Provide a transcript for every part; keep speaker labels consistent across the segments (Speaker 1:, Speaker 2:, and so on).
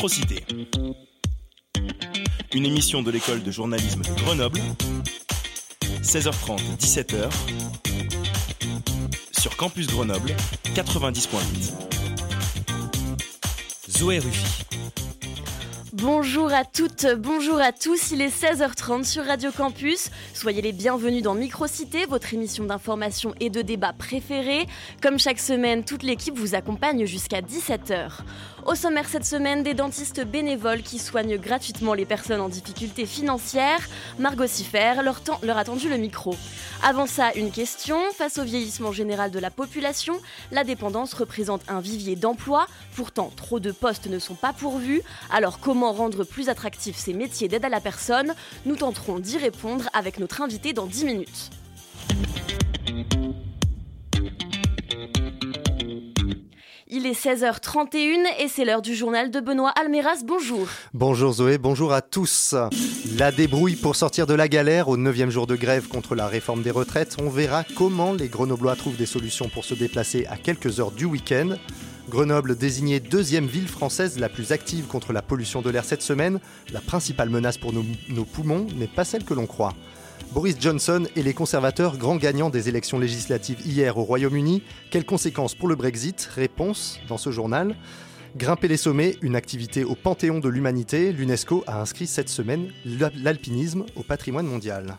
Speaker 1: Microcité. Une émission de l'école de journalisme de Grenoble, 16h30, 17h, sur Campus Grenoble, 90.8. Zoé Ruffy.
Speaker 2: Bonjour à toutes, bonjour à tous, il est 16h30 sur Radio Campus. Soyez les bienvenus dans Microcité, votre émission d'information et de débat préférée. Comme chaque semaine, toute l'équipe vous accompagne jusqu'à 17h. Au sommaire cette semaine, des dentistes bénévoles qui soignent gratuitement les personnes en difficulté financière. Margot Siffer leur a tendu le micro. Avant ça, une question. Face au vieillissement général de la population, la dépendance représente un vivier d'emploi. Pourtant, trop de postes ne sont pas pourvus. Alors comment rendre plus attractifs ces métiers d'aide à la personne ? Nous tenterons d'y répondre avec notre invité dans 10 minutes. Il est 16h31 et c'est l'heure du journal de Benoît Alméras. Bonjour.
Speaker 3: Bonjour Zoé, bonjour à tous. La débrouille pour sortir de la galère au 9e jour de grève contre la réforme des retraites. On verra comment les Grenoblois trouvent des solutions pour se déplacer à quelques heures du week-end. Grenoble désignée deuxième ville française la plus active contre la pollution de l'air cette semaine. La principale menace pour nos poumons n'est pas celle que l'on croit. Boris Johnson et les conservateurs, grands gagnants des élections législatives hier au Royaume-Uni. Quelles conséquences pour le Brexit ? Réponse dans ce journal. Grimper les sommets, une activité au panthéon de l'humanité. L'UNESCO a inscrit cette semaine l'alpinisme au patrimoine mondial.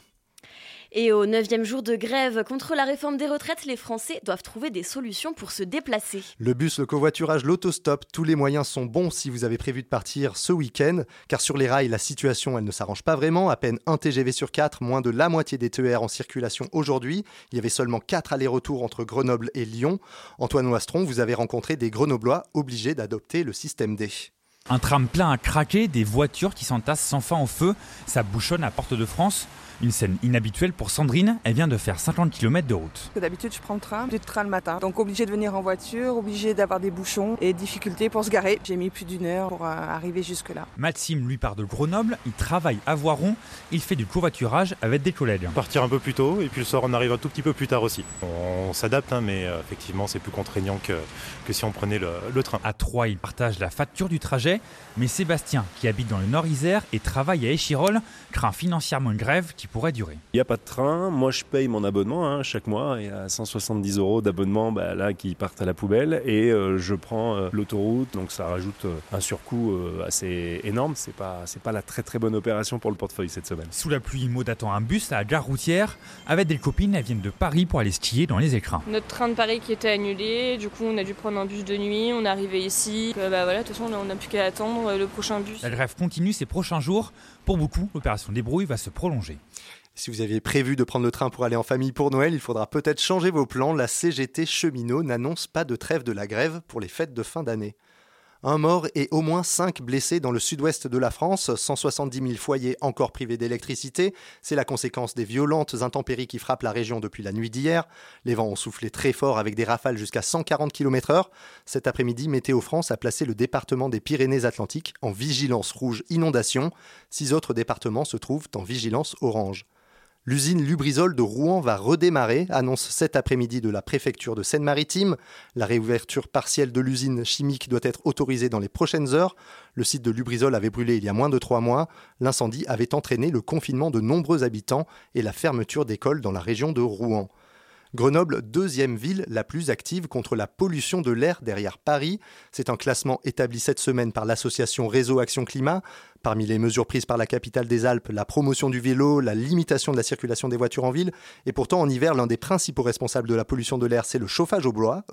Speaker 2: Et au 9e jour de grève contre la réforme des retraites, les Français doivent trouver des solutions pour se déplacer.
Speaker 3: Le bus, le covoiturage, l'autostop, tous les moyens sont bons si vous avez prévu de partir ce week-end. Car sur les rails, la situation, elle ne s'arrange pas vraiment. À peine un TGV sur 4, moins de la moitié des TER en circulation aujourd'hui. Il y avait seulement 4 allers-retours entre Grenoble et Lyon. Antoine Ouastron, vous avez rencontré des Grenoblois obligés d'adopter le système D.
Speaker 4: Un tram plein à craquer, des voitures qui s'entassent sans fin au feu. Ça bouchonne à Porte de France. Une scène inhabituelle pour Sandrine, elle vient de faire 50 km de route.
Speaker 5: D'habitude, je prends le train, plus de train le matin. Donc obligé de venir en voiture, obligé d'avoir des bouchons et difficultés pour se garer. J'ai mis plus d'1 heure pour arriver jusque-là.
Speaker 4: Maxime, lui, part de Grenoble, il travaille à Voiron, il fait du covoiturage avec des collègues.
Speaker 6: Partir un peu plus tôt et puis le soir on arrive un tout petit peu plus tard aussi. On s'adapte, mais effectivement c'est plus contraignant que si on prenait le train.
Speaker 4: À Troyes, il partage la facture du trajet, mais Sébastien, qui habite dans le Nord-Isère et travaille à Échirolles, craint financièrement une grève qui pourrait durer.
Speaker 7: Il n'y a pas de train, moi je paye mon abonnement chaque mois, il y a 170 € d'abonnement là, qui partent à la poubelle et je prends l'autoroute, donc ça rajoute un surcoût assez énorme, c'est pas la très très bonne opération pour le portefeuille cette semaine.
Speaker 4: Sous la pluie, Maud attend un bus à la gare routière, avec des copines, elles viennent de Paris pour aller skier dans les écrins.
Speaker 8: Notre train de Paris qui était annulé, du coup on a dû prendre un bus de nuit, on est arrivé ici, de toute façon on n'a plus qu'à attendre le prochain bus.
Speaker 4: La grève continue ces prochains jours, pour beaucoup l'opération débrouille va se prolonger.
Speaker 3: Si vous aviez prévu de prendre le train pour aller en famille pour Noël, il faudra peut-être changer vos plans. La CGT Cheminots n'annonce pas de trêve de la grève pour les fêtes de fin d'année. Un mort et au moins 5 blessés dans le sud-ouest de la France, 170 000 foyers encore privés d'électricité. C'est la conséquence des violentes intempéries qui frappent la région depuis la nuit d'hier. Les vents ont soufflé très fort avec des rafales jusqu'à 140 km/h. Cet après-midi, Météo France a placé le département des Pyrénées-Atlantiques en vigilance rouge inondation. 6 autres départements se trouvent en vigilance orange. L'usine Lubrizol de Rouen va redémarrer, annonce cet après-midi de la préfecture de Seine-Maritime. La réouverture partielle de l'usine chimique doit être autorisée dans les prochaines heures. Le site de Lubrizol avait brûlé il y a moins de 3 mois. L'incendie avait entraîné le confinement de nombreux habitants et la fermeture d'écoles dans la région de Rouen. Grenoble, deuxième ville la plus active contre la pollution de l'air derrière Paris. C'est un classement établi cette semaine par l'association Réseau Action Climat. Parmi les mesures prises par la capitale des Alpes, la promotion du vélo, la limitation de la circulation des voitures en ville. Et pourtant, en hiver, l'un des principaux responsables de la pollution de l'air, c'est le chauffage au bois.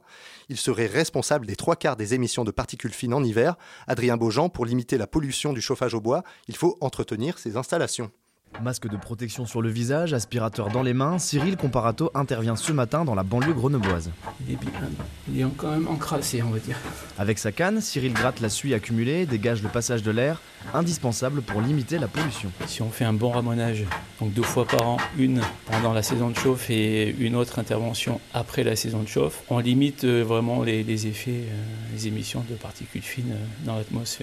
Speaker 3: Il serait responsable des 3/4 des émissions de particules fines en hiver. Adrien Beaujean, pour limiter la pollution du chauffage au bois, il faut entretenir ces installations.
Speaker 9: Masque de protection sur le visage, aspirateur dans les mains, Cyril Comparato intervient ce matin dans la banlieue grenobloise.
Speaker 10: Il est quand même encrassé, on va dire.
Speaker 9: Avec sa canne, Cyril gratte la suie accumulée, dégage le passage de l'air, indispensable pour limiter la pollution.
Speaker 10: Si on fait un bon ramonage, donc 2 fois par an, une pendant la saison de chauffe et une autre intervention après la saison de chauffe, on limite vraiment les effets, les émissions de particules fines dans l'atmosphère.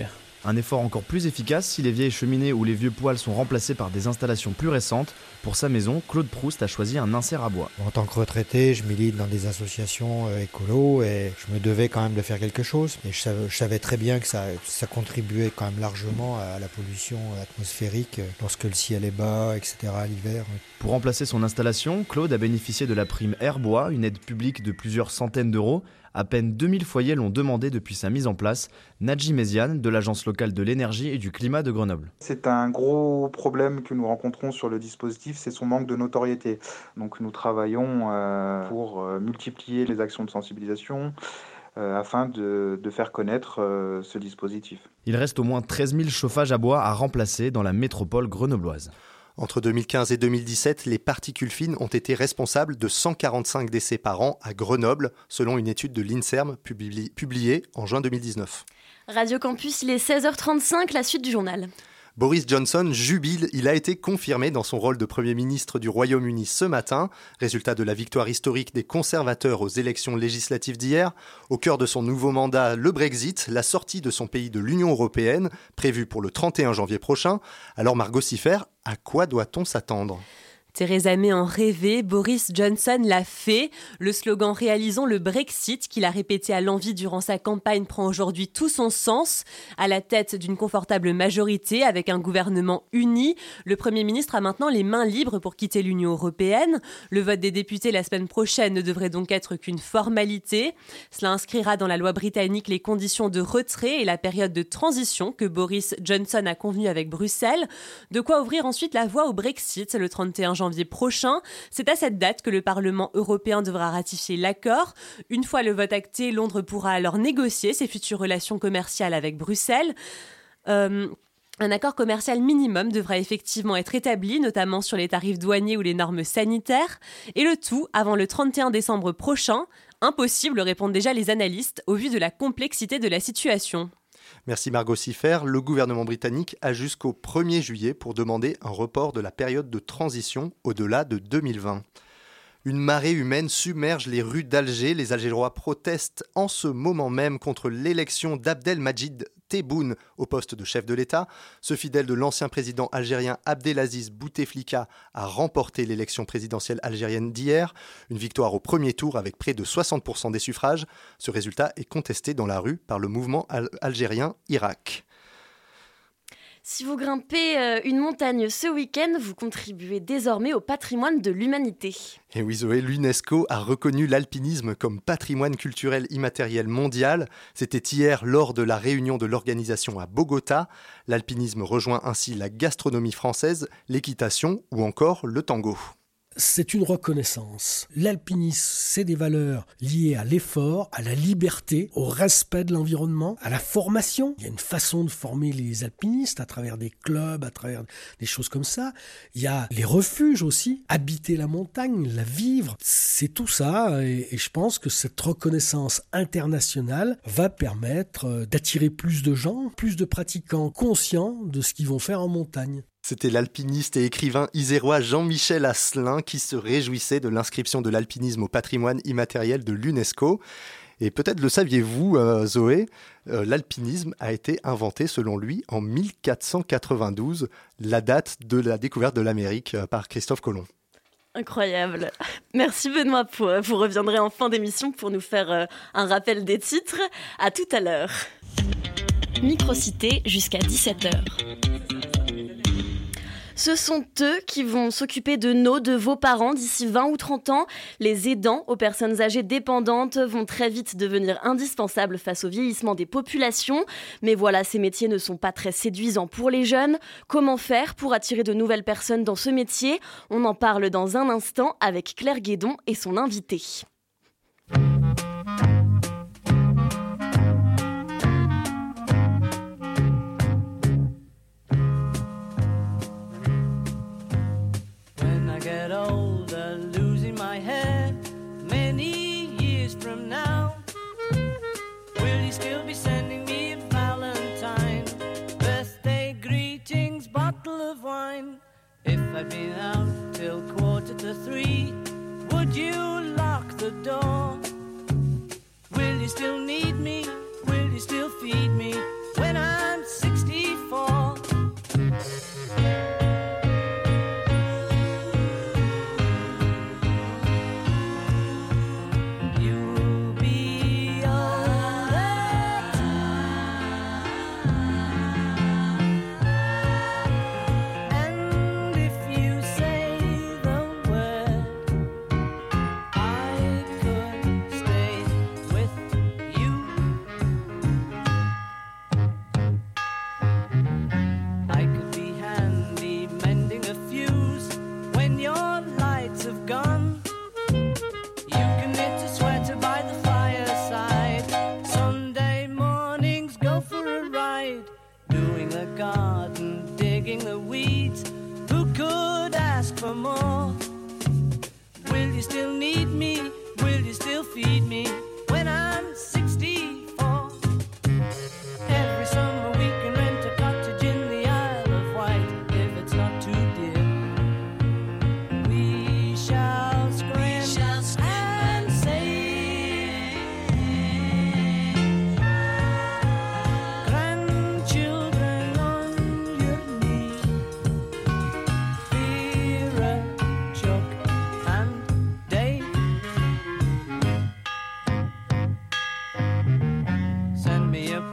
Speaker 9: Un effort encore plus efficace si les vieilles cheminées ou les vieux poêles sont remplacés par des installations plus récentes. Pour sa maison, Claude Proust a choisi un insert à bois.
Speaker 11: En tant que retraité, je milite dans des associations écolo et je me devais quand même de faire quelque chose. Et je savais très bien que ça contribuait quand même largement à la pollution atmosphérique lorsque le ciel est bas, etc. l'hiver.
Speaker 9: Pour remplacer son installation, Claude a bénéficié de la prime Airbois, une aide publique de plusieurs centaines d'euros. À peine 2000 foyers l'ont demandé depuis sa mise en place. Nadji Méziane, de l'Agence locale de l'énergie et du climat de Grenoble.
Speaker 12: C'est un gros problème que nous rencontrons sur le dispositif, c'est son manque de notoriété. Donc nous travaillons pour multiplier les actions de sensibilisation afin de faire connaître ce dispositif.
Speaker 9: Il reste au moins 13 000 chauffages à bois à remplacer dans la métropole grenobloise.
Speaker 3: Entre 2015 et 2017, les particules fines ont été responsables de 145 décès par an à Grenoble, selon une étude de l'INSERM publiée en juin 2019.
Speaker 2: Radio Campus, il est 16h35, la suite du journal.
Speaker 3: Boris Johnson jubile, il a été confirmé dans son rôle de Premier ministre du Royaume-Uni ce matin, résultat de la victoire historique des conservateurs aux élections législatives d'hier. Au cœur de son nouveau mandat, le Brexit, la sortie de son pays de l'Union européenne, prévue pour le 31 janvier prochain. Alors Margot Siffer, à quoi doit-on s'attendre ?
Speaker 13: Theresa May en rêvait, Boris Johnson l'a fait. Le slogan « Réalisons le Brexit » qu'il a répété à l'envi durant sa campagne prend aujourd'hui tout son sens. À la tête d'une confortable majorité avec un gouvernement uni, le Premier ministre a maintenant les mains libres pour quitter l'Union européenne. Le vote des députés la semaine prochaine ne devrait donc être qu'une formalité. Cela inscrira dans la loi britannique les conditions de retrait et la période de transition que Boris Johnson a convenue avec Bruxelles. De quoi ouvrir ensuite la voie au Brexit le 31 janvier prochain. C'est à cette date que le Parlement européen devra ratifier l'accord. Une fois le vote acté, Londres pourra alors négocier ses futures relations commerciales avec Bruxelles. Un accord commercial minimum devra effectivement être établi, notamment sur les tarifs douaniers ou les normes sanitaires. Et le tout avant le 31 décembre prochain. Impossible, répondent déjà les analystes, au vu de la complexité de la situation.
Speaker 3: Merci Margot Siffer. Le gouvernement britannique a jusqu'au 1er juillet pour demander un report de la période de transition au-delà de 2020. Une marée humaine submerge les rues d'Alger. Les Algérois protestent en ce moment même contre l'élection d'Abdelmadjid Tebboune au poste de chef de l'État. Ce fidèle de l'ancien président algérien Abdelaziz Bouteflika a remporté l'élection présidentielle algérienne d'hier. Une victoire au premier tour avec près de 60% des suffrages. Ce résultat est contesté dans la rue par le mouvement algérien Irak.
Speaker 2: Si vous grimpez une montagne ce week-end, vous contribuez désormais au patrimoine de l'humanité.
Speaker 3: Et oui Zoé, l'UNESCO a reconnu l'alpinisme comme patrimoine culturel immatériel mondial. C'était hier lors de la réunion de l'organisation à Bogota. L'alpinisme rejoint ainsi la gastronomie française, l'équitation ou encore le tango.
Speaker 14: C'est une reconnaissance. L'alpinisme, c'est des valeurs liées à l'effort, à la liberté, au respect de l'environnement, à la formation. Il y a une façon de former les alpinistes à travers des clubs, à travers des choses comme ça. Il y a les refuges aussi, habiter la montagne, la vivre. C'est tout ça et je pense que cette reconnaissance internationale va permettre d'attirer plus de gens, plus de pratiquants conscients de ce qu'ils vont faire en montagne.
Speaker 3: C'était l'alpiniste et écrivain isérois Jean-Michel Asselin qui se réjouissait de l'inscription de l'alpinisme au patrimoine immatériel de l'UNESCO. Et peut-être le saviez-vous, Zoé, l'alpinisme a été inventé selon lui en 1492, la date de la découverte de l'Amérique par Christophe Colomb.
Speaker 2: Incroyable. Merci Benoît. Vous reviendrez en fin d'émission pour nous faire un rappel des titres. À tout à l'heure. Microcité jusqu'à 17h. Ce sont eux qui vont s'occuper de vos parents d'ici 20 ou 30 ans. Les aidants aux personnes âgées dépendantes vont très vite devenir indispensables face au vieillissement des populations. Mais voilà, ces métiers ne sont pas très séduisants pour les jeunes. Comment faire pour attirer de nouvelles personnes dans ce métier ? On en parle dans un instant avec Claire Guédon et son invité.
Speaker 15: Get older, losing my hair many years from now. Will you still be sending me a Valentine? Birthday greetings, bottle of wine. If I'd been out till 2:45, would you lock the door? Will you still need me? Will you still feed me when I'm 60?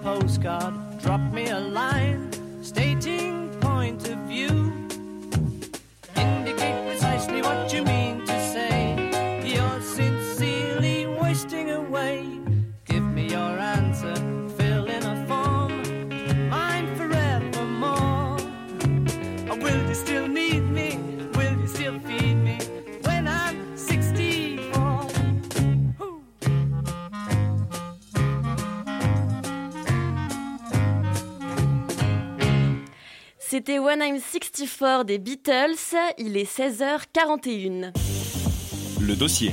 Speaker 15: postcard, drop me a line stating point of view. Indicate precisely what you mean to say. You're sincerely wasting away. Give me your answer, fill in a form, mine forevermore. Or will you still need me? Will you still feed me when I'm 64?
Speaker 2: C'était When I'm 64 des Beatles, il est 16h41.
Speaker 1: Le dossier.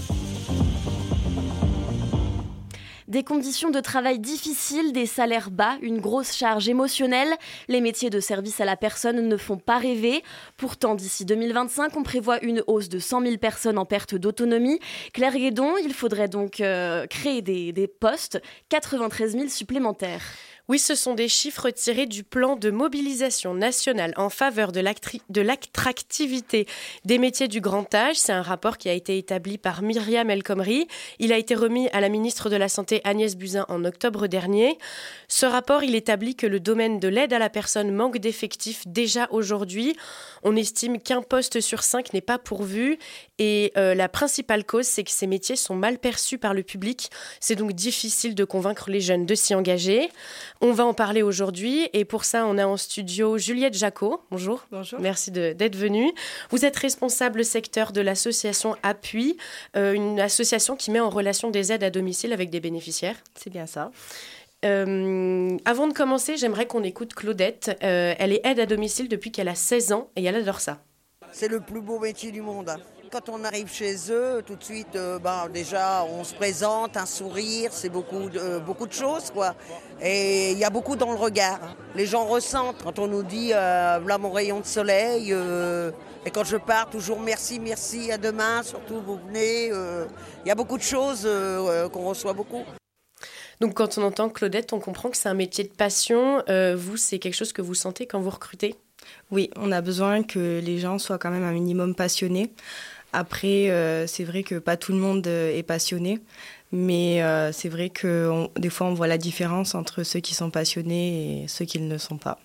Speaker 2: Des conditions de travail difficiles, des salaires bas, une grosse charge émotionnelle. Les métiers de service à la personne ne font pas rêver. Pourtant, d'ici 2025, on prévoit une hausse de 100 000 personnes en perte d'autonomie. Claire Guédon, il faudrait donc créer des postes, 93 000 supplémentaires.
Speaker 16: Oui, ce sont des chiffres tirés du plan de mobilisation nationale en faveur de l'attractivité des métiers du grand âge. C'est un rapport qui a été établi par Myriam El Khomri. Il a été remis à la ministre de la Santé Agnès Buzyn en octobre dernier. Ce rapport, il établit que le domaine de l'aide à la personne manque d'effectifs déjà aujourd'hui. On estime qu'un poste sur 5 n'est pas pourvu et la principale cause, c'est que ces métiers sont mal perçus par le public. C'est donc difficile de convaincre les jeunes de s'y engager. On va en parler aujourd'hui et pour ça, on a en studio Juliette Jacot. Bonjour.
Speaker 17: Bonjour.
Speaker 16: Merci d'être venue. Vous êtes responsable secteur de l'association Appui, une association qui met en relation des aides à domicile avec des bénéficiaires.
Speaker 17: C'est bien ça.
Speaker 16: Avant de commencer, j'aimerais qu'on écoute Claudette. Elle est aide à domicile depuis qu'elle a 16 ans et elle adore ça.
Speaker 18: C'est le plus beau métier du monde. Quand on arrive chez eux, tout de suite, déjà, on se présente, un sourire, c'est beaucoup de choses, quoi. Et il y a beaucoup dans le regard. Les gens ressentent quand on nous dit là mon rayon de soleil. Et quand je pars, toujours merci, à demain, surtout vous venez. Il y a beaucoup de choses qu'on reçoit beaucoup.
Speaker 16: Donc quand on entend Claudette, on comprend que c'est un métier de passion. Vous, c'est quelque chose que vous sentez quand vous recrutez ?
Speaker 17: Oui, on a besoin que les gens soient quand même un minimum passionnés. Après, c'est vrai que pas tout le monde est passionné, mais c'est vrai que des fois, on voit la différence entre ceux qui sont passionnés et ceux qui ne le sont pas.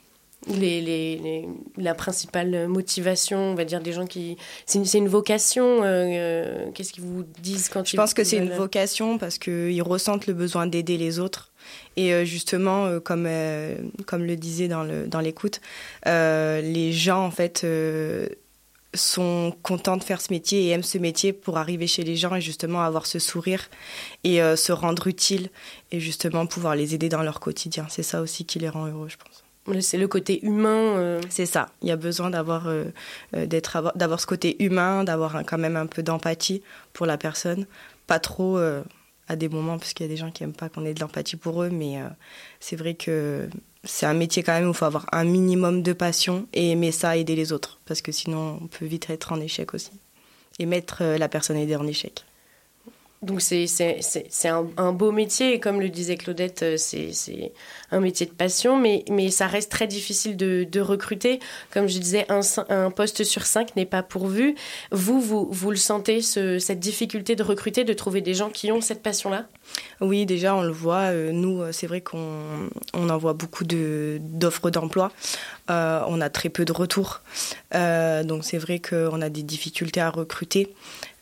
Speaker 16: La principale motivation, on va dire, des gens qui... C'est une vocation. Qu'est-ce qu'ils vous disent quand
Speaker 17: Je pense que c'est une vocation parce qu'ils ressentent le besoin d'aider les autres. Et justement, comme le disait dans l'écoute, les gens, en fait... sont contents de faire ce métier et aiment ce métier pour arriver chez les gens et justement avoir ce sourire et se rendre utile et justement pouvoir les aider dans leur quotidien. C'est ça aussi qui les rend heureux, je pense.
Speaker 16: C'est le côté humain.
Speaker 17: C'est ça. Il y a besoin d'avoir ce côté humain, d'avoir quand même un peu d'empathie pour la personne. Pas trop à des moments, parce qu'il y a des gens qui n'aiment pas qu'on ait de l'empathie pour eux, mais c'est vrai que c'est un métier quand même où il faut avoir un minimum de passion et aimer ça, aider les autres, parce que sinon on peut vite être en échec aussi et mettre la personne aidée en échec.
Speaker 16: Donc c'est un beau métier et comme le disait Claudette, c'est un métier de passion, mais ça reste très difficile de recruter. Comme je disais, un poste sur 5 n'est pas pourvu. Vous le sentez, cette difficulté de recruter, de trouver des gens qui ont cette passion-là ?
Speaker 17: Oui, déjà on le voit. Nous, c'est vrai qu'on envoie beaucoup d'offres d'emploi. On a très peu de retours. Donc c'est vrai qu'on a des difficultés à recruter.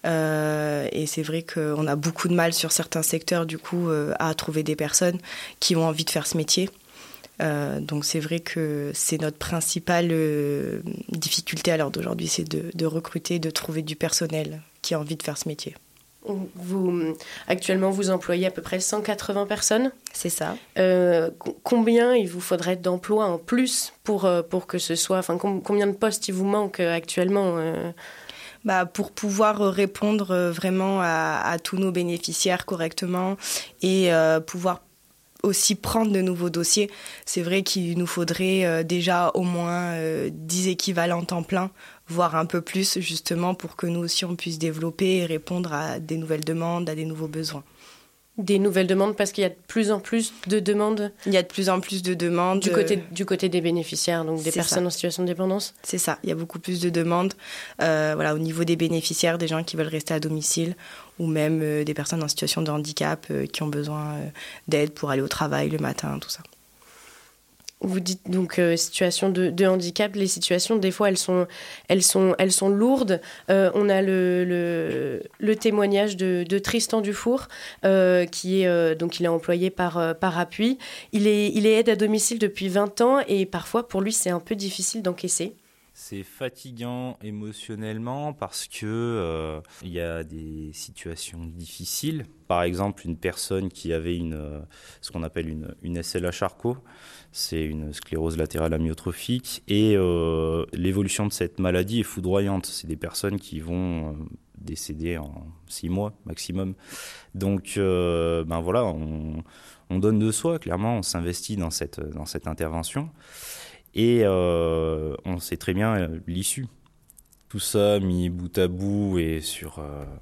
Speaker 17: Et c'est vrai qu'on a beaucoup de mal sur certains secteurs du coup à trouver des personnes qui ont envie de faire ce métier. Donc c'est vrai que c'est notre principale difficulté à l'heure d'aujourd'hui, c'est de recruter, de trouver du personnel qui a envie de faire ce métier.
Speaker 16: Actuellement, vous employez à peu près 180 personnes.
Speaker 17: C'est ça.
Speaker 16: Combien il vous faudrait d'emplois en plus pour que ce soit... Enfin, combien de postes il vous manque actuellement
Speaker 17: pour pouvoir répondre vraiment à tous nos bénéficiaires correctement et pouvoir aussi prendre de nouveaux dossiers. C'est vrai qu'il nous faudrait déjà au moins 10 équivalents temps plein, voire un peu plus, justement, pour que nous aussi on puisse développer et répondre à des nouvelles demandes, à des nouveaux besoins.
Speaker 16: Des nouvelles demandes parce qu'il y a de plus en plus de demandes.
Speaker 17: Il y a de plus en plus de demandes.
Speaker 16: Du côté des bénéficiaires, donc des personnes en situation de dépendance.
Speaker 17: C'est ça, il y a beaucoup plus de demandes au niveau des bénéficiaires, des gens qui veulent rester à domicile ou même des personnes en situation de handicap qui ont besoin d'aide pour aller au travail le matin, tout ça.
Speaker 16: Vous dites donc situation de handicap. Les situations, des fois, elles sont lourdes. On a le témoignage de Tristan Dufour, qui est donc il est employé par Appui. Il est aide à domicile depuis 20 ans et parfois, pour lui, c'est un peu difficile d'encaisser.
Speaker 19: C'est fatigant émotionnellement parce que il y a des situations difficiles. Par exemple, une personne qui avait ce qu'on appelle une SLA-Charcot, c'est une sclérose latérale amyotrophique, et l'évolution de cette maladie est foudroyante. C'est des personnes qui vont décéder en 6 mois maximum. Donc, voilà, on donne de soi, clairement, on s'investit dans cette intervention. Et on sait très bien l'issue. Tout ça mis bout à bout et sur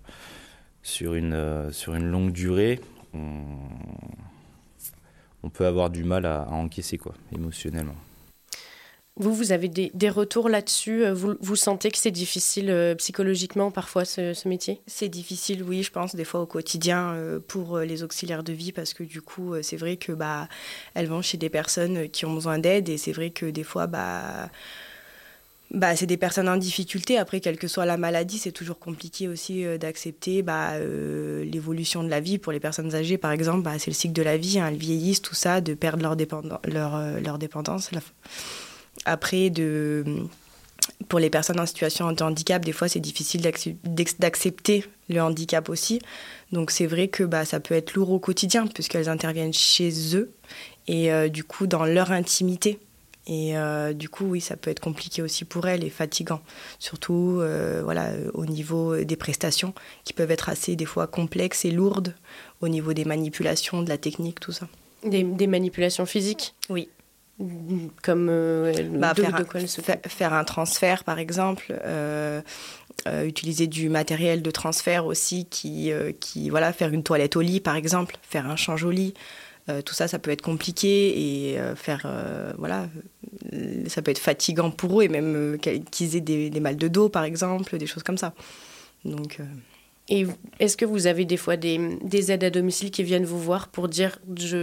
Speaker 19: une longue durée, on peut avoir du mal à encaisser, émotionnellement.
Speaker 16: Vous avez des retours là-dessus. Vous sentez que c'est difficile psychologiquement parfois ce métier ?
Speaker 17: C'est difficile, oui, je pense, des fois au quotidien pour les auxiliaires de vie parce que du coup, c'est vrai que elles vont chez des personnes qui ont besoin d'aide et c'est vrai que des fois, c'est des personnes en difficulté. Après, quelle que soit la maladie, c'est toujours compliqué aussi d'accepter l'évolution de la vie. Pour les personnes âgées, par exemple, c'est le cycle de la vie, elles vieillissent, tout ça, de perdre leur dépendance. Après, pour les personnes en situation de handicap, des fois, c'est difficile d'accepter le handicap aussi. Donc, c'est vrai que ça peut être lourd au quotidien puisqu'elles interviennent chez eux et du coup, dans leur intimité. Et du coup, oui, ça peut être compliqué aussi pour elles et fatigant. Surtout au niveau des prestations qui peuvent être assez, des fois, complexes et lourdes au niveau des manipulations, de la technique, tout ça.
Speaker 16: Des manipulations physiques ?
Speaker 17: Oui.
Speaker 16: Comme
Speaker 17: faire un transfert, par exemple. Utiliser du matériel de transfert aussi faire une toilette au lit, par exemple. Faire un change au lit. Tout ça, ça peut être compliqué et ça peut être fatigant pour eux et même qu'ils aient des mal de dos, par exemple, des choses comme ça. Donc,
Speaker 16: Et est-ce que vous avez des fois des aides à domicile qui viennent vous voir pour dire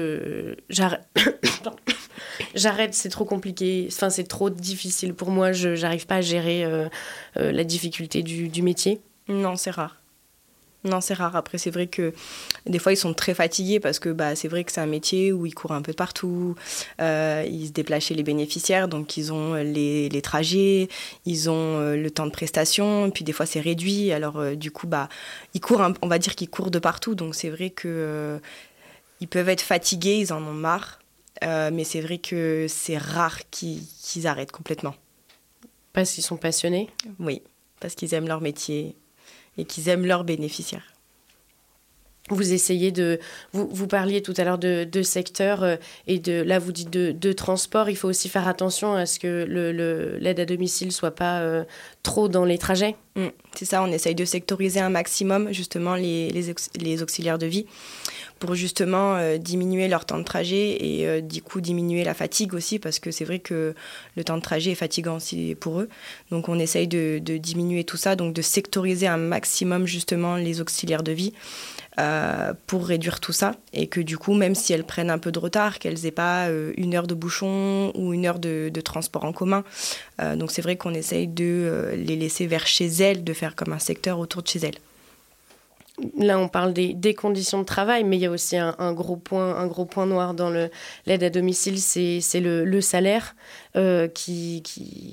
Speaker 16: j'arrête, c'est trop compliqué, enfin c'est trop difficile pour moi, je n'arrive pas à gérer la difficulté du métier ?
Speaker 17: Non, c'est rare. Non, c'est rare. Après, c'est vrai que des fois, ils sont très fatigués parce que c'est vrai que c'est un métier où ils courent un peu de partout. Ils se déplacent chez les bénéficiaires, donc ils ont les trajets, ils ont le temps de prestation, et puis des fois, c'est réduit. Alors, du coup, ils courent, on va dire qu'ils courent de partout. Donc, c'est vrai qu'ils peuvent être fatigués, ils en ont marre. Mais c'est vrai que c'est rare qu'ils arrêtent complètement.
Speaker 16: Parce qu'ils sont passionnés ?
Speaker 17: Oui, parce qu'ils aiment leur métier et qu'ils aiment leurs bénéficiaires.
Speaker 16: Vous essayez vous parliez tout à l'heure de secteur et là vous dites de transport. Il faut aussi faire attention à ce que l'aide à domicile ne soit pas trop dans les trajets.
Speaker 17: C'est ça, on essaye de sectoriser un maximum justement les auxiliaires de vie pour justement diminuer leur temps de trajet et du coup diminuer la fatigue aussi parce que c'est vrai que le temps de trajet est fatigant aussi pour eux. Donc on essaye de diminuer tout ça, donc de sectoriser un maximum justement les auxiliaires de vie pour réduire tout ça et que du coup même si elles prennent un peu de retard, qu'elles n'aient pas 1 heure de bouchon ou 1 heure de transport en commun. Donc c'est vrai qu'on essaye de les laisser vers chez elles, de faire comme un secteur autour de chez elles.
Speaker 16: Là, on parle des conditions de travail, mais il y a aussi un gros point noir dans l'aide à domicile, c'est le salaire qui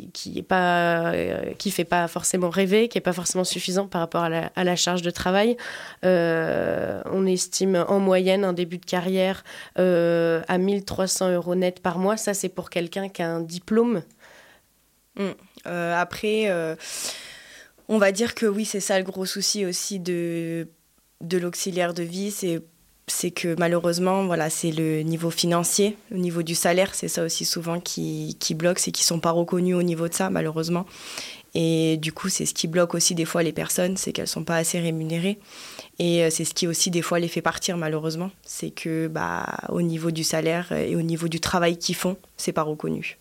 Speaker 16: fait pas forcément rêver, qui est pas forcément suffisant par rapport à la charge de travail. On estime en moyenne un début de carrière à 1 300 € net par mois. Ça, c'est pour quelqu'un qui a un diplôme.
Speaker 17: Après, on va dire que oui, c'est ça le gros souci aussi de l'auxiliaire de vie, c'est que malheureusement, voilà, c'est le niveau financier, au niveau du salaire, c'est ça aussi souvent qui bloque, c'est qu'ils ne sont pas reconnus au niveau de ça, malheureusement. Et du coup, c'est ce qui bloque aussi des fois les personnes, c'est qu'elles ne sont pas assez rémunérées. Et c'est ce qui aussi des fois les fait partir malheureusement, c'est que au niveau du salaire et au niveau du travail qu'ils font, c'est pas reconnu.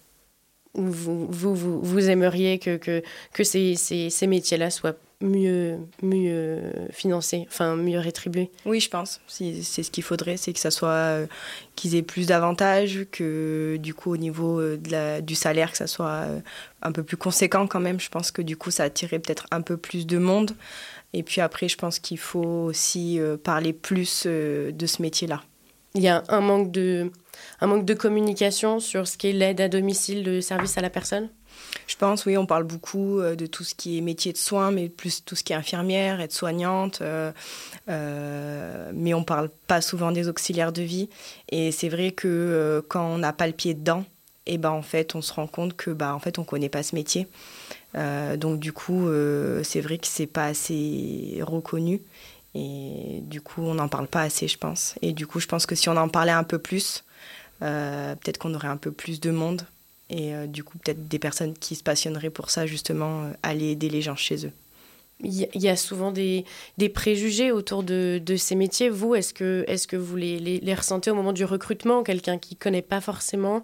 Speaker 16: Vous aimeriez que ces métiers-là soient mieux financés, enfin mieux rétribués?
Speaker 17: Oui, je pense. C'est ce qu'il faudrait, c'est que ça soit qu'ils aient plus d'avantages, que du coup au niveau du salaire, que ça soit un peu plus conséquent quand même. Je pense que du coup ça attirerait peut-être un peu plus de monde. Et puis après, je pense qu'il faut aussi parler plus de ce métier-là.
Speaker 16: Il y a un manque de communication sur ce qu'est l'aide à domicile, le service à la personne?
Speaker 17: Je pense, oui, on parle beaucoup de tout ce qui est métier de soins, mais plus tout ce qui est infirmière, aide-soignante, mais on ne parle pas souvent des auxiliaires de vie. Et c'est vrai que quand on n'a pas le pied dedans, en fait, on se rend compte que en fait, on ne connaît pas ce métier. Donc du coup, c'est vrai que ce n'est pas assez reconnu. Et du coup, on n'en parle pas assez, je pense. Et du coup, je pense que si on en parlait un peu plus, peut-être qu'on aurait un peu plus de monde. Et du coup, peut-être des personnes qui se passionneraient pour ça, justement, aller aider les gens chez eux.
Speaker 16: Il y a souvent des préjugés autour de ces métiers. Vous, est-ce que vous les ressentez au moment du recrutement? Quelqu'un qui ne connaît pas forcément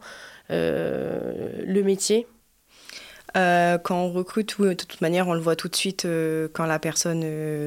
Speaker 16: le métier?
Speaker 17: Quand on recrute, oui, de toute manière, on le voit tout de suite quand la personne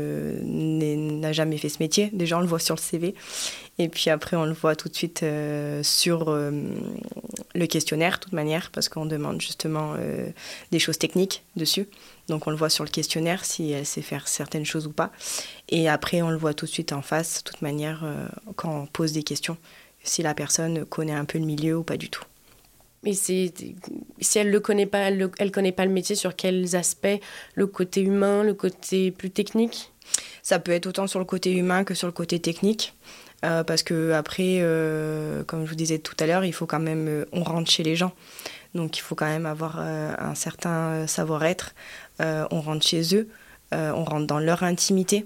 Speaker 17: n'a jamais fait ce métier. Déjà, on le voit sur le CV. Et puis après, on le voit tout de suite sur le questionnaire, de toute manière, parce qu'on demande justement des choses techniques dessus. Donc, on le voit sur le questionnaire, si elle sait faire certaines choses ou pas. Et après, on le voit tout de suite en face, de toute manière, quand on pose des questions, si la personne connaît un peu le milieu ou pas du tout.
Speaker 16: Et si elle ne connaît pas, elle connaît pas le métier, sur quels aspects? Le côté humain, le côté plus technique?
Speaker 17: Ça peut être autant sur le côté humain que sur le côté technique. Parce que après, comme je vous disais tout à l'heure, il faut quand même, on rentre chez les gens. Donc il faut quand même avoir un certain savoir-être. On rentre chez eux, on rentre dans leur intimité.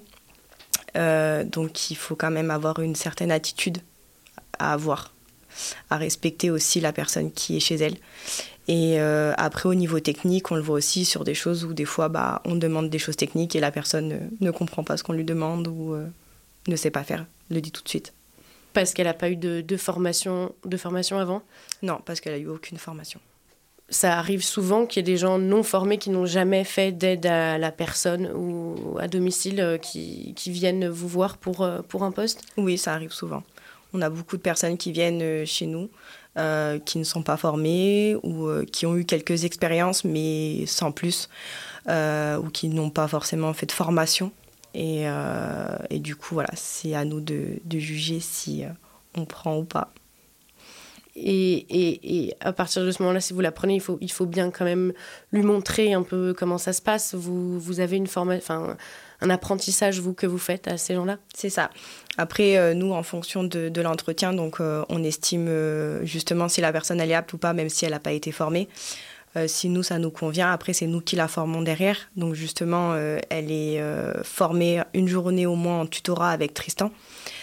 Speaker 17: Donc il faut quand même avoir une certaine attitude à avoir, à respecter aussi la personne qui est chez elle. Et après, au niveau technique, on le voit aussi sur des choses où des fois, on demande des choses techniques et la personne ne comprend pas ce qu'on lui demande ou ne sait pas faire, le dit tout de suite.
Speaker 16: Parce qu'elle n'a pas eu de formation avant?
Speaker 17: Non, parce qu'elle n'a eu aucune formation.
Speaker 16: Ça arrive souvent qu'il y ait des gens non formés qui n'ont jamais fait d'aide à la personne ou à domicile qui viennent vous voir pour un poste?
Speaker 17: Oui, ça arrive souvent. On a beaucoup de personnes qui viennent chez nous, qui ne sont pas formées ou qui ont eu quelques expériences, mais sans plus, ou qui n'ont pas forcément fait de formation. Et du coup, voilà, c'est à nous de juger si on prend ou pas.
Speaker 16: Et à partir de ce moment-là, si vous la prenez, il faut bien quand même lui montrer un peu comment ça se passe. Vous avez un apprentissage, vous, que vous faites à ces gens-là?
Speaker 17: C'est ça. Après, nous, en fonction de l'entretien, donc on estime justement si la personne elle est apte ou pas, même si elle n'a pas été formée. Si nous, ça nous convient, après, c'est nous qui la formons derrière. Donc justement, elle est formée une journée au moins en tutorat avec Tristan.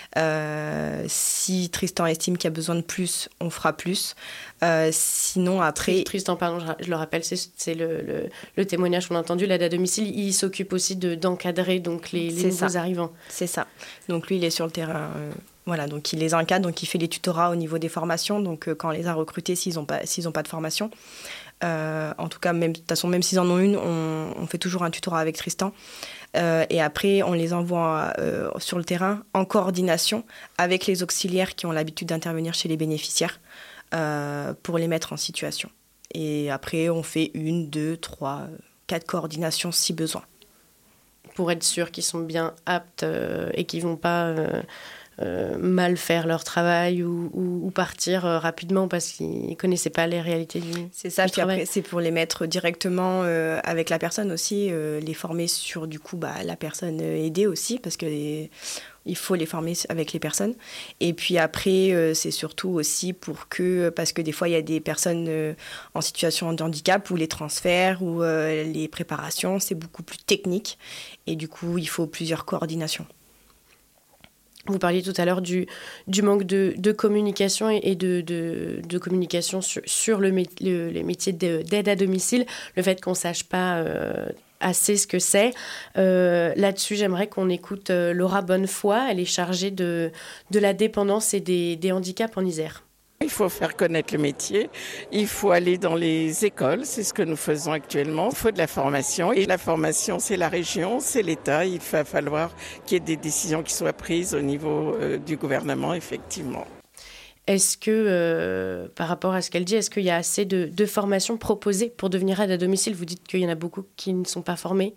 Speaker 17: Si Tristan estime qu'il y a besoin de plus, on fera plus. Sinon, après...
Speaker 16: Tristan, pardon, je le rappelle, c'est le témoignage qu'on a entendu. L'aide à domicile, il s'occupe aussi d'encadrer donc les nouveaux arrivants.
Speaker 17: C'est ça. Donc lui, il est sur le terrain. Voilà, donc il les encadre, donc il fait les tutorats au niveau des formations. Donc quand on les a recrutés, s'ils n'ont pas de formation. En tout cas, de toute façon, même s'ils en ont une, on fait toujours un tutorat avec Tristan. Et après, on les envoie sur le terrain en coordination avec les auxiliaires qui ont l'habitude d'intervenir chez les bénéficiaires pour les mettre en situation. Et après, on fait 1, 2, 3, 4 coordinations si besoin.
Speaker 16: Pour être sûr qu'ils sont bien aptes et qu'ils ne vont pas mal faire leur travail ou partir rapidement parce qu'ils ne connaissaient pas les réalités du travail.
Speaker 17: C'est ça, puis après c'est pour les mettre directement avec la personne aussi, les former sur du coup la personne aidée aussi parce que il faut les former avec les personnes. Et puis après, c'est surtout aussi parce que des fois, il y a des personnes en situation de handicap où les transferts ou les préparations, c'est beaucoup plus technique. Et du coup, il faut plusieurs coordinations.
Speaker 16: Vous parliez tout à l'heure du manque de communication et de communication sur les métiers d'aide à domicile, le fait qu'on ne sache pas assez ce que c'est. Là-dessus, j'aimerais qu'on écoute Laura Bonnefoy. Elle est chargée de la dépendance et des handicaps en Isère.
Speaker 20: Il faut faire connaître le métier, il faut aller dans les écoles, c'est ce que nous faisons actuellement. Il faut de la formation et la formation, c'est la région, c'est l'État. Il va falloir qu'il y ait des décisions qui soient prises au niveau du gouvernement, effectivement.
Speaker 16: Est-ce que, par rapport à ce qu'elle dit, est-ce qu'il y a assez de formations proposées pour devenir aide à domicile ? Vous dites qu'il y en a beaucoup qui ne sont pas formés.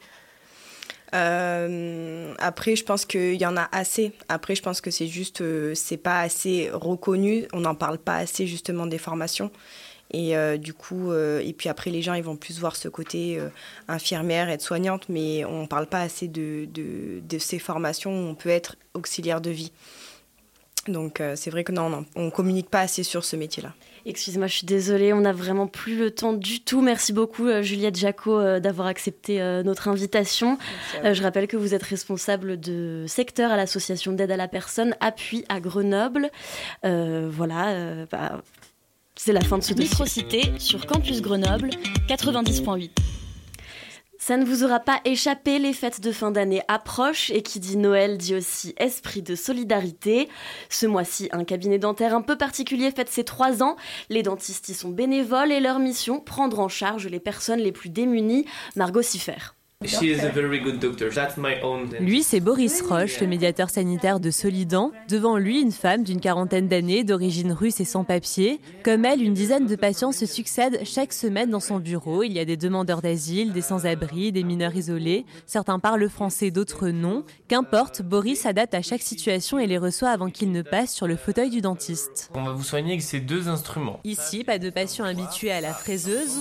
Speaker 17: Après, je pense qu'il y en a assez. Après, je pense que c'est juste, c'est pas assez reconnu. On n'en parle pas assez justement des formations. Et du coup, et puis après, les gens, ils vont plus voir ce côté infirmière, aide-soignante, mais on parle pas assez de ces formations où on peut être auxiliaire de vie. Donc c'est vrai que non, on communique pas assez sur ce métier-là.
Speaker 2: Excusez-moi, je suis désolée, on n'a vraiment plus le temps du tout. Merci beaucoup Juliette Jacot d'avoir accepté notre invitation. Je rappelle que vous êtes responsable de secteur à l'association d'aide à la personne Appui à Grenoble. C'est la fin de ce dossier.
Speaker 21: Microcité sur Campus Grenoble 90.8.
Speaker 2: Ça ne vous aura pas échappé, les fêtes de fin d'année approchent et qui dit Noël dit aussi esprit de solidarité. Ce mois-ci, un cabinet dentaire un peu particulier fête ses 3 ans. Les dentistes y sont bénévoles et leur mission, prendre en charge les personnes les plus démunies. Margot Siffer.
Speaker 22: Lui, c'est Boris Roche, le médiateur sanitaire de Solidan. Devant lui, une femme d'une 40aine d'années, d'origine russe et sans papier. Comme elle, une dizaine de patients se succèdent chaque semaine dans son bureau. Il y a des demandeurs d'asile, des sans-abri, des mineurs isolés. Certains parlent français, d'autres non. Qu'importe, Boris s'adapte à chaque situation et les reçoit avant qu'ils ne passent sur le fauteuil du dentiste.
Speaker 23: On va vous soigner avec ces 2 instruments.
Speaker 22: Ici, pas de patients habitués à la fraiseuse.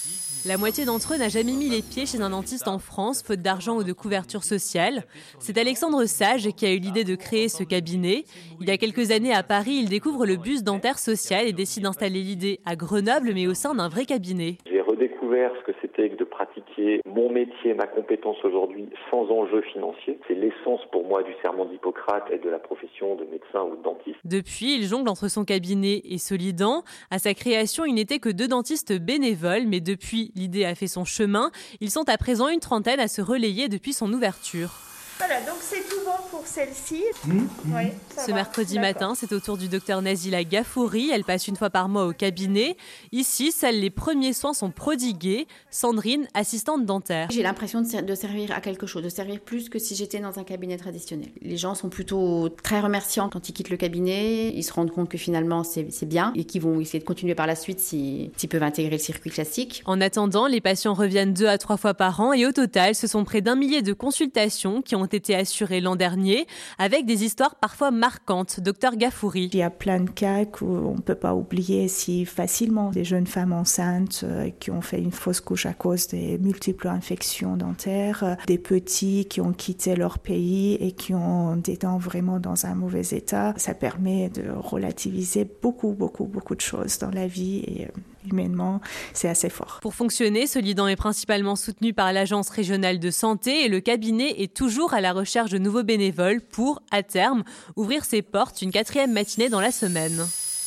Speaker 22: La moitié d'entre eux n'a jamais mis les pieds chez un dentiste en France, faute d'argent ou de couverture sociale. C'est Alexandre Sage qui a eu l'idée de créer ce cabinet. Il y a quelques années à Paris, il découvre le bus dentaire social et décide d'installer l'idée à Grenoble, mais au sein d'un vrai cabinet.
Speaker 24: J'ai redécouvert ce que c'était que de pratiquer mon métier, ma compétence aujourd'hui sans enjeu financier. C'est l'essence pour moi du serment d'Hippocrate et de la profession de médecin ou de dentiste.
Speaker 22: Depuis, il jongle entre son cabinet et Solidan. À sa création, il n'était que 2 dentistes bénévoles, mais depuis, l'idée a fait son chemin. Ils sont à présent une 30aine à se relayer depuis son ouverture.
Speaker 25: Voilà, donc c'est tout bon pour celle-ci. Oui,
Speaker 22: ce mercredi matin, c'est au tour du docteur Nazila Gafouri. Elle passe une fois par mois au cabinet. Ici, seuls les premiers soins sont prodigués. Sandrine, assistante dentaire.
Speaker 26: J'ai l'impression de servir à quelque chose, de servir plus que si j'étais dans un cabinet traditionnel. Les gens sont plutôt très remerciants quand ils quittent le cabinet. Ils se rendent compte que finalement, c'est bien et qu'ils vont essayer de continuer par la suite s'ils peuvent intégrer le circuit classique.
Speaker 22: En attendant, les patients reviennent 2 à 3 fois par an et au total, ce sont près d'1 millier de consultations qui ont été assurées l'an dernier, avec des histoires parfois marquantes. Docteur Gafouri.
Speaker 27: Il y a plein de cas qu'on ne peut pas oublier si facilement. Des jeunes femmes enceintes qui ont fait une fausse couche à cause des multiples infections dentaires, des petits qui ont quitté leur pays et qui ont des dents vraiment dans un mauvais état. Ça permet de relativiser beaucoup de choses dans la vie et humainement, c'est assez fort.
Speaker 22: Pour fonctionner, Solidan est principalement soutenu par l'Agence régionale de santé et le cabinet est toujours à la recherche de nouveaux bénévoles pour, à terme, ouvrir ses portes une 4e matinée dans la semaine.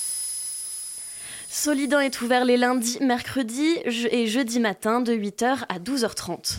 Speaker 2: Solidan est ouvert les lundis, mercredis et jeudi matin de 8h à 12h30.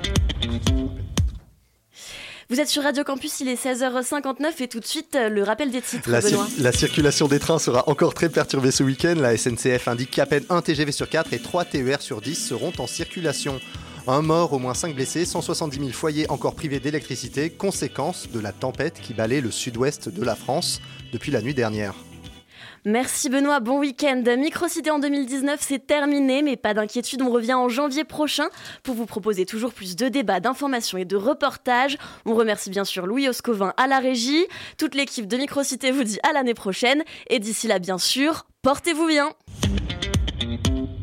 Speaker 2: Vous êtes sur Radio Campus, il est 16h59 et tout de suite, le rappel des titres, Benoît.
Speaker 3: La circulation des trains sera encore très perturbée ce week-end. La SNCF indique qu'à peine 1 TGV sur 4 et 3 TER sur 10 seront en circulation. 1 mort, au moins 5 blessés, 170 000 foyers encore privés d'électricité, conséquence de la tempête qui balaie le sud-ouest de la France depuis la nuit dernière.
Speaker 2: Merci Benoît, bon week-end. Microcité en 2019, c'est terminé, mais pas d'inquiétude, on revient en janvier prochain pour vous proposer toujours plus de débats, d'informations et de reportages. On remercie bien sûr Louis Oscovin à la régie. Toute l'équipe de Microcité vous dit à l'année prochaine. Et d'ici là, bien sûr, portez-vous bien.